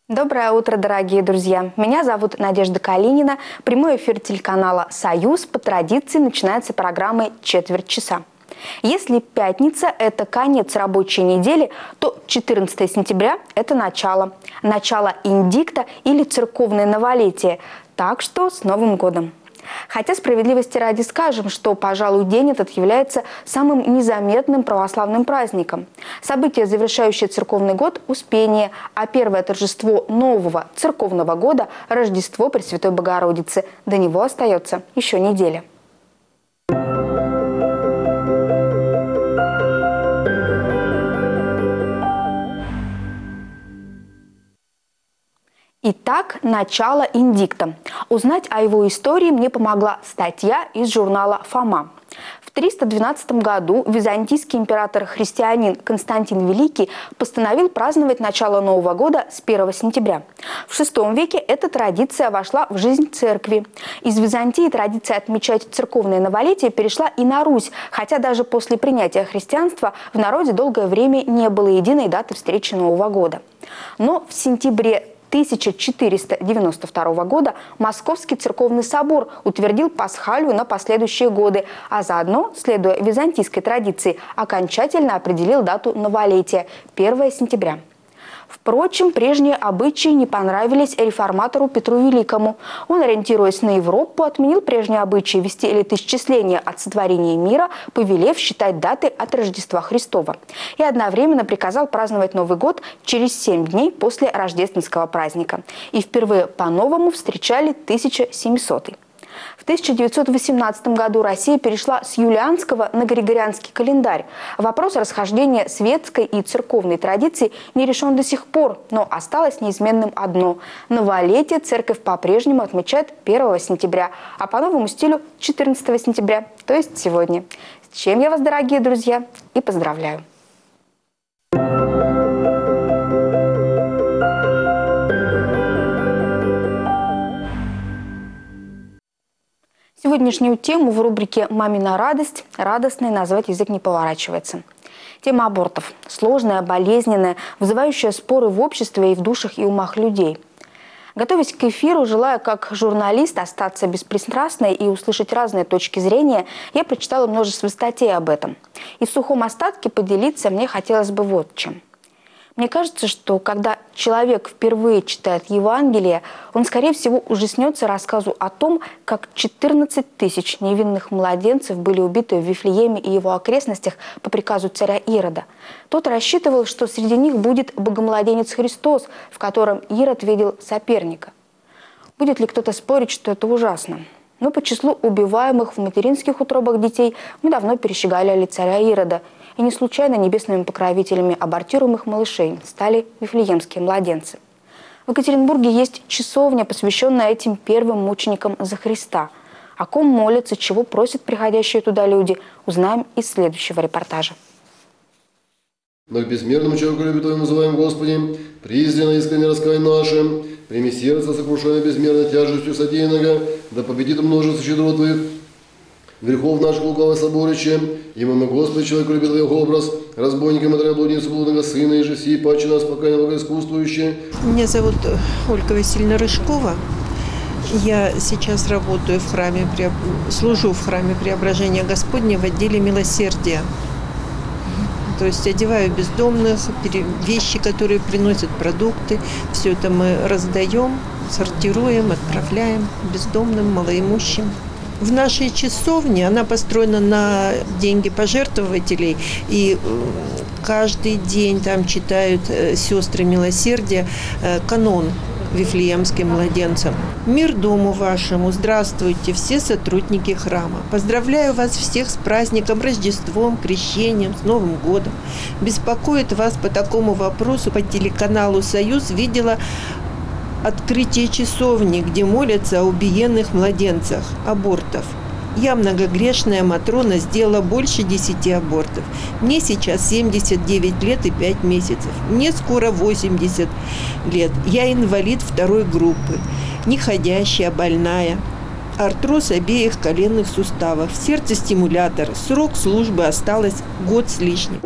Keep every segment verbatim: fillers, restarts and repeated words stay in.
Доброе утро, дорогие друзья! Меня зовут Надежда Калинина. Прямой эфир телеканала «Союз» по традиции начинается программой «Четверть часа». Если пятница – это конец рабочей недели, то четырнадцатое сентября – это начало. Начало индикта или церковное новолетие. Так что с Новым годом! Хотя справедливости ради скажем, что, пожалуй, день этот является самым незаметным православным праздником. Событие, завершающее церковный год – Успение, а первое торжество нового церковного года – Рождество Пресвятой Богородицы. До него остается еще неделя. Итак, начало индикта. Узнать о его истории мне помогла статья из журнала «Фома». В триста двенадцатом году византийский император-христианин Константин Великий постановил праздновать начало Нового года с первого сентября. В шестом веке эта традиция вошла в жизнь церкви. Из Византии традиция отмечать церковное новолетие перешла и на Русь, хотя даже после принятия христианства в народе долгое время не было единой даты встречи Нового года. Но в сентябре тысяча четыреста девяносто второго года Московский церковный собор утвердил Пасхалию на последующие годы, а заодно, следуя византийской традиции, окончательно определил дату новолетия – первое сентября. Впрочем, прежние обычаи не понравились реформатору Петру Великому. Он, ориентируясь на Европу, отменил прежние обычаи вести летоисчисление от сотворения мира, повелев считать даты от Рождества Христова. И одновременно приказал праздновать Новый год через семь дней после рождественского праздника. И впервые по-новому встречали тысяча семисотый. В тысяча девятьсот восемнадцатом году Россия перешла с юлианского на григорианский календарь. Вопрос расхождения светской и церковной традиций не решен до сих пор, но осталось неизменным одно – новолетие церковь по-прежнему отмечает первого сентября, а по новому стилю – четырнадцатого сентября, то есть сегодня. С чем я вас, дорогие друзья, и поздравляю! Сегодняшнюю тему в рубрике «Мамина радость» радостной назвать язык не поворачивается. Тема абортов. Сложная, болезненная, вызывающая споры в обществе и в душах и умах людей. Готовясь к эфиру, желая как журналист остаться беспристрастной и услышать разные точки зрения, я прочитала множество статей об этом. И в сухом остатке поделиться мне хотелось бы вот чем. Мне кажется, что когда человек впервые читает Евангелие, он, скорее всего, ужаснется рассказу о том, как четырнадцать тысяч невинных младенцев были убиты в Вифлееме и его окрестностях по приказу царя Ирода. Тот рассчитывал, что среди них будет богомладенец Христос, в котором Ирод видел соперника. Будет ли кто-то спорить, что это ужасно? Но по числу убиваемых в материнских утробах детей мы давно перещеголяли царя Ирода. И не случайно небесными покровителями абортируемых малышей стали вифлеемские младенцы. В Екатеринбурге есть часовня, посвященная этим первым мученикам за Христа. О ком молятся, чего просят приходящие туда люди, узнаем из следующего репортажа. Но к безмерному человеку любви Твоему называем, Господи, призрено искренне раскаяние наше, прими сердце, сокрушенное безмерной тяжестью содеянного, да победит множество щедрот Твоих, грехов наших лукавое соборище, и мы, Господи, человеку любит Твоего образ, разбойникам и троеблудницу блудного Сына, и же сии паче нас пока не благоискусствующие. Меня зовут Ольга Васильевна Рыжкова. Я сейчас работаю в храме, служу в храме Преображения Господня в отделе милосердия. То есть одеваю бездомных, вещи, которые приносят продукты. Все это мы раздаем, сортируем, отправляем бездомным, малоимущим. В нашей часовне, она построена на деньги пожертвователей, и каждый день там читают сестры милосердия канон Вифлеемским младенцам. Мир дому вашему, здравствуйте, все сотрудники храма. Поздравляю вас всех с праздником, Рождеством, Крещением, с Новым годом. Беспокоит вас по такому вопросу по телеканалу «Союз» видела открытие часовни, где молятся о убиенных младенцах, абортов. Я, многогрешная Матрона, сделала больше десяти абортов. Мне сейчас семьдесят девять лет и пять месяцев. Мне скоро восемьдесят лет. Я инвалид второй группы, не ходящая, больная. Артроз обеих коленных суставов, сердцестимулятор. Срок службы осталось год с лишним.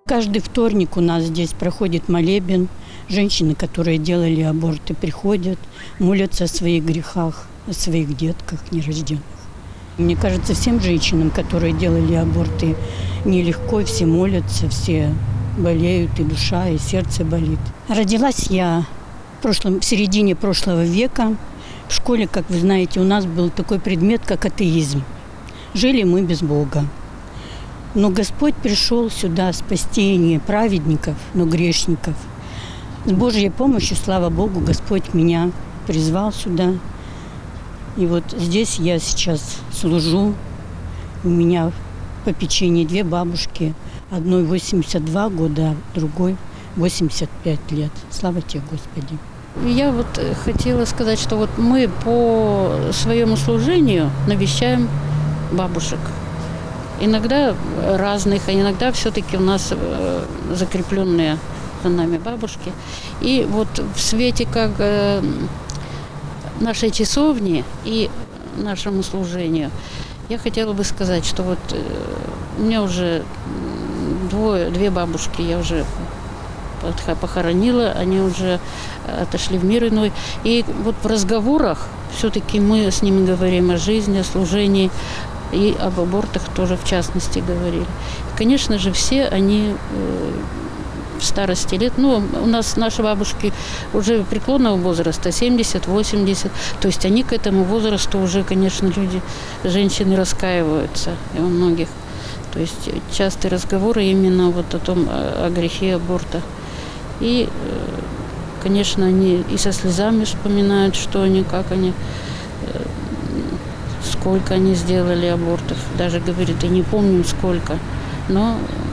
Каждый вторник у нас здесь проходит молебен. Женщины, которые делали аборты, приходят, молятся о своих грехах, о своих детках нерожденных. Мне кажется, всем женщинам, которые делали аборты, нелегко, все молятся, все болеют, и душа, и сердце болит. Родилась я в, прошлом, в середине прошлого века. В школе, как вы знаете, у нас был такой предмет, как атеизм. Жили мы без Бога. Но Господь пришел сюда спасти не праведников, но грешников. С Божьей помощью, слава Богу, Господь меня призвал сюда. И вот здесь я сейчас служу. У меня в попечении две бабушки. Одной восемьдесят два года, а другой восемьдесят пять лет. Слава тебе, Господи. Я вот хотела сказать, что вот мы по своему служению навещаем бабушек. Иногда разных, а иногда все-таки у нас закрепленные за нами бабушки. И вот в свете как нашей часовни и нашему служению я хотела бы сказать, что вот у меня уже двое, две бабушки я уже похоронила, они уже отошли в мир иной. И вот в разговорах все-таки мы с ними говорим о жизни, о служении, и об абортах тоже в частности говорили. И, конечно же, все они э, в старости лет, ну, у нас наши бабушки уже преклонного возраста, семьдесят-восемьдесят, то есть они к этому возрасту уже, конечно, люди, женщины раскаиваются, и у многих. То есть частые разговоры именно вот о том, о, о грехе аборта. И, э, конечно, они и со слезами вспоминают, что они, как они... Э, сколько они сделали абортов. Даже, говорит, и не помним сколько. Но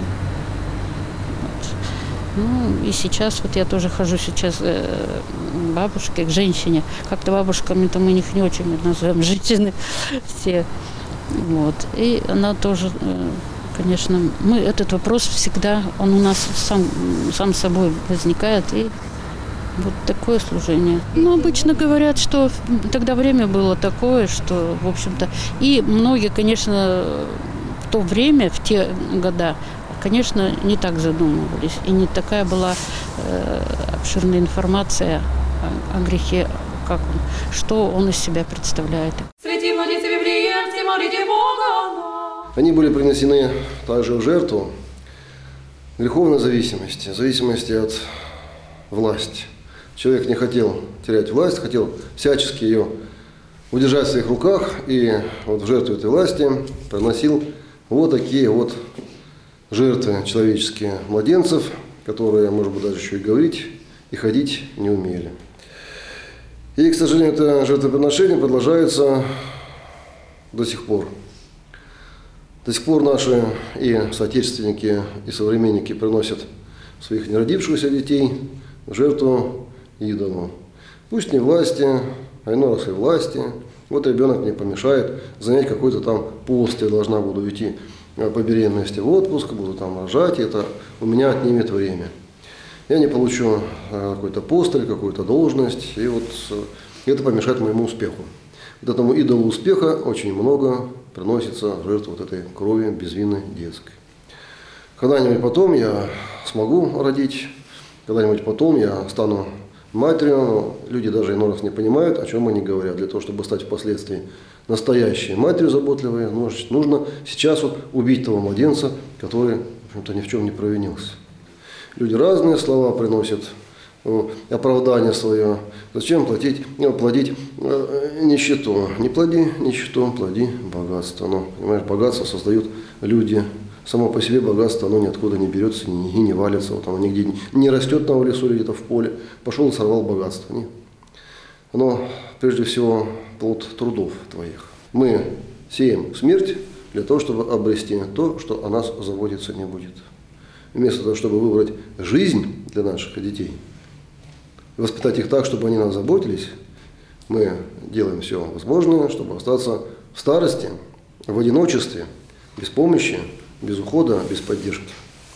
вот. Ну, и сейчас, вот я тоже хожу сейчас э, к бабушке, к женщине. Как-то бабушками-то мы их не очень называем, женщины все. Вот. И она тоже, э, конечно, мы, этот вопрос всегда, он у нас сам, сам собой возникает. И вот такое служение. Ну, обычно говорят, что тогда время было такое, что, в общем-то, и многие, конечно, в то время, в те года, конечно, не так задумывались. И не такая была э, обширная информация о, о грехе, как он, что он из себя представляет. Они были принесены также в жертву греховной зависимости, зависимости от власти. Человек не хотел терять власть, хотел всячески ее удержать в своих руках, и вот в жертву этой власти приносил вот такие вот жертвы человеческие младенцев, которые, может быть, даже еще и говорить, и ходить не умели. И, к сожалению, это жертвоприношение продолжается до сих пор. До сих пор наши и соотечественники, и современники приносят своих неродившихся детей в жертву идолу. Пусть не власти, а иной раз и власти. Вот ребенок мне помешает занять какой-то там пост, я должна буду уйти по беременности в отпуск, буду там рожать, и это у меня отнимет время. Я не получу какой-то пост или какую-то должность, и вот это помешает моему успеху. Вот этому идолу успеха очень много приносится в жертву вот этой крови безвинной детской. Когда-нибудь потом я смогу родить, когда-нибудь потом я стану матерью, но люди даже иной раз не понимают, о чем они говорят. Для того, чтобы стать впоследствии настоящей матерью заботливой, нужно сейчас вот убить того младенца, который, в общем-то, ни в чем не провинился. Люди разные слова приносят, оправдание свое. Зачем платить, плодить нищету? Не плоди нищету, плоди богатство. Но, понимаешь, богатство создают люди. Само по себе богатство, оно ниоткуда не берется и не валится, вот оно нигде не растет там в лесу или где-то в поле. Пошел и сорвал богатство. Нет. Оно, прежде всего, плод трудов твоих. Мы сеем смерть для того, чтобы обрести то, что о нас заботиться не будет. Вместо того, чтобы выбрать жизнь для наших детей, воспитать их так, чтобы они нас заботились, мы делаем все возможное, чтобы остаться в старости, в одиночестве, без помощи, без ухода, без поддержки.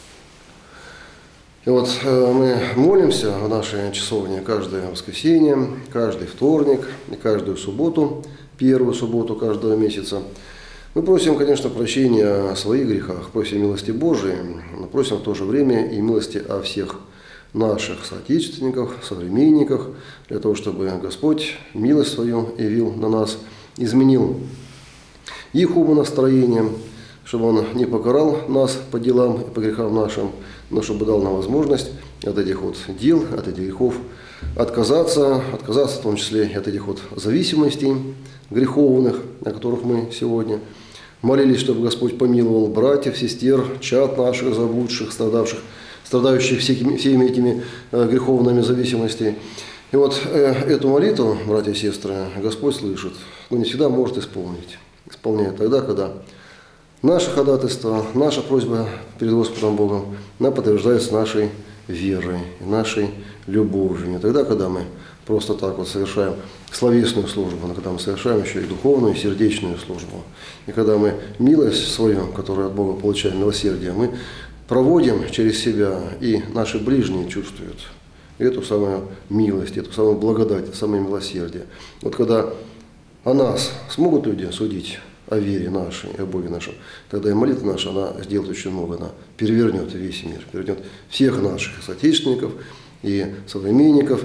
И вот э, мы молимся в нашей часовне каждое воскресенье, каждый вторник и каждую субботу, первую субботу каждого месяца. Мы просим, конечно, прощения о своих грехах, просим милости Божией, но просим в то же время и милости о всех наших соотечественниках, современниках, для того, чтобы Господь милость свою явил на нас, изменил их умонастроение, чтобы Он не покарал нас по делам и по грехам нашим, но чтобы дал нам возможность от этих вот дел, от этих грехов отказаться, отказаться в том числе и от этих вот зависимостей греховных, о которых мы сегодня молились, чтобы Господь помиловал братьев, сестер, чад наших заблудших, страдавших, страдающих всеми, всеми этими греховными зависимостями. И вот эту молитву, братья и сестры, Господь слышит, но не всегда может исполнить. Исполняет тогда, когда наше ходатайство, наша просьба перед Господом Богом, она подтверждается нашей верой, нашей любовью. Не тогда, когда мы просто так вот совершаем словесную службу, но когда мы совершаем еще и духовную, и сердечную службу. И когда мы милость свою, которую от Бога получаем, милосердие, мы проводим через себя, и наши ближние чувствуют эту самую милость, эту самую благодать, это самое милосердие. Вот когда о нас смогут люди судить, о вере нашей и о Боге нашем, тогда и молитва наша, она сделает очень много, она перевернет весь мир, перевернет всех наших соотечественников и современников.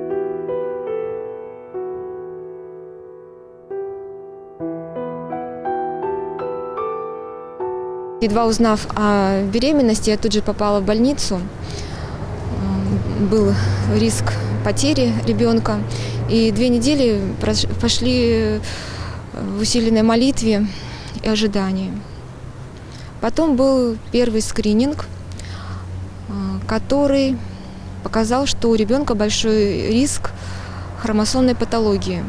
Едва узнав о беременности, я тут же попала в больницу. Был риск потери ребенка. И две недели пошли в усиленной молитве и ожидании. Потом был первый скрининг, который показал, что у ребенка большой риск хромосомной патологии.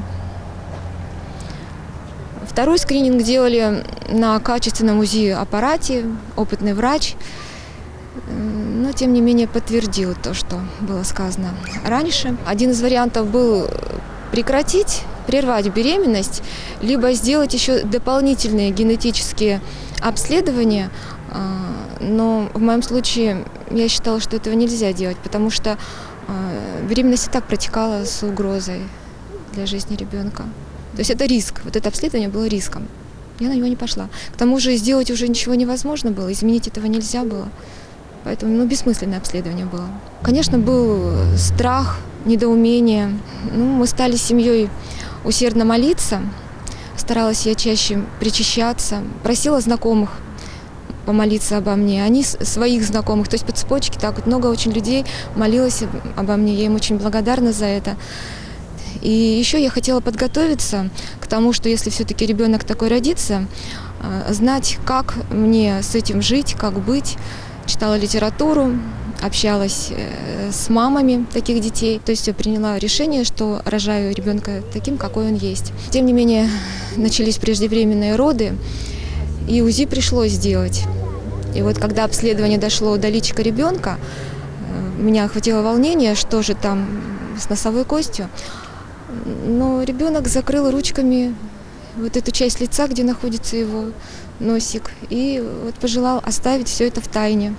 Второй скрининг делали на качественном УЗИ-аппарате, опытный врач, но тем не менее подтвердил то, что было сказано раньше. Один из вариантов был прекратить, прервать беременность, либо сделать еще дополнительные генетические обследования, но в моем случае я считала, что этого нельзя делать, потому что беременность и так протекала с угрозой для жизни ребенка. То есть это риск, вот это обследование было риском. Я на него не пошла. К тому же сделать уже ничего невозможно было, изменить этого нельзя было. Поэтому ну, бессмысленное обследование было. Конечно, был страх, недоумение. Ну, мы стали с семьей усердно молиться. Старалась я чаще причащаться. Просила знакомых помолиться обо мне. Они своих знакомых, то есть по цепочке так вот много очень людей молилось обо мне. Я им очень благодарна за это. И еще я хотела подготовиться к тому, что если все-таки ребенок такой родится, знать, как мне с этим жить, как быть. Читала литературу, общалась с мамами таких детей. То есть я приняла решение, что рожаю ребенка таким, какой он есть. Тем не менее, начались преждевременные роды, и УЗИ пришлось сделать. И вот когда обследование дошло до личика ребенка, меня охватило волнение, что же там с носовой костью. Но ребенок закрыл ручками вот эту часть лица, где находится его носик, и вот пожелал оставить все это в тайне.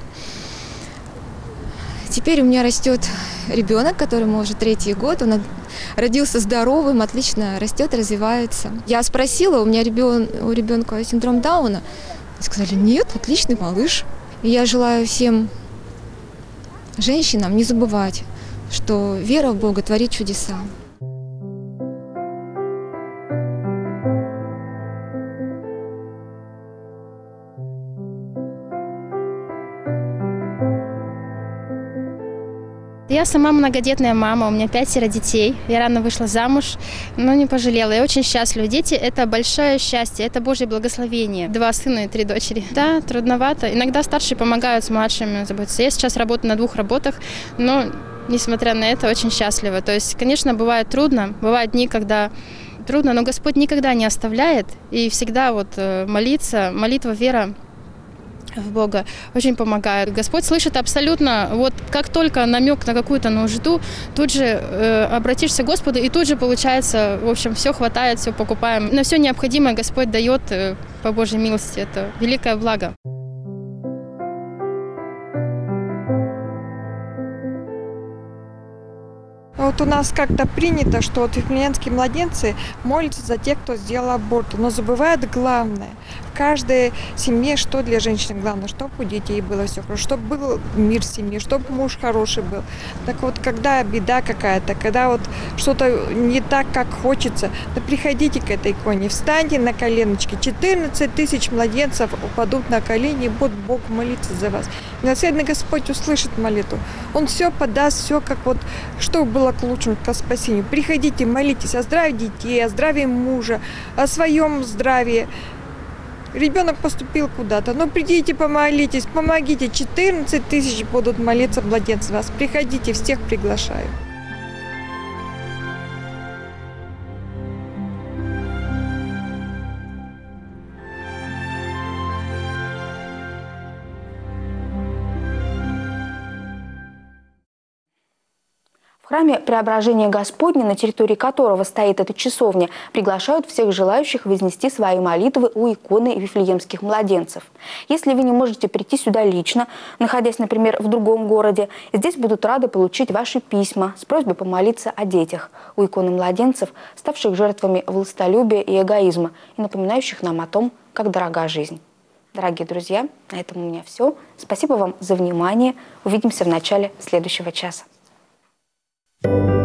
Теперь у меня растет ребенок, которому уже третий год, он родился здоровым, отлично растет, развивается. Я спросила, у меня ребен, у ребенка синдром Дауна, сказали, нет, отличный малыш. И я желаю всем женщинам не забывать, что вера в Бога творит чудеса. Я сама многодетная мама, у меня пятеро детей. Я рано вышла замуж, но не пожалела. Я очень счастлива. Дети – это большое счастье, это Божье благословение. Два сына и три дочери. Да, трудновато. Иногда старшие помогают с младшими заботиться. Я сейчас работаю на двух работах, но, несмотря на это, очень счастлива. То есть, конечно, бывает трудно. Бывают дни, когда трудно, но Господь никогда не оставляет. И всегда вот молиться, молитва, вера в Бога очень помогает. Господь слышит абсолютно, вот как только намек на какую-то нужду, тут же э, обратишься к Господу, и тут же получается, в общем, все хватает, все покупаем. На все необходимое Господь дает э, по Божьей милости. Это великое благо. Вот у нас как-то принято, что вот феминистские младенцы молятся за тех, кто сделал аборт, но забывают главное. каждой семье, что для женщины главное, чтобы у детей было все хорошо, чтобы был мир в семье, чтобы муж хороший был. Так вот, когда беда какая-то, когда вот что-то не так, как хочется, да приходите к этой иконе, встаньте на коленочки. четырнадцать тысяч младенцев упадут на колени и будут Бог молиться за вас. Милосердный Господь услышит молитву. Он все подаст, все как вот, что было к лучшему, к спасению. Приходите, молитесь о здравии детей, о здравии мужа, о своем здравии. Ребенок поступил куда-то, ну придите, помолитесь, помогите. четырнадцать тысяч будут молиться младенцы вас. Приходите, всех приглашаю. В храме Преображения Господня, на территории которого стоит эта часовня, приглашают всех желающих вознести свои молитвы у иконы Вифлеемских младенцев. Если вы не можете прийти сюда лично, находясь, например, в другом городе, здесь будут рады получить ваши письма с просьбой помолиться о детях у иконы младенцев, ставших жертвами властолюбия и эгоизма, и напоминающих нам о том, как дорога жизнь. Дорогие друзья, на этом у меня все. Спасибо вам за внимание. Увидимся в начале следующего часа. Thank you.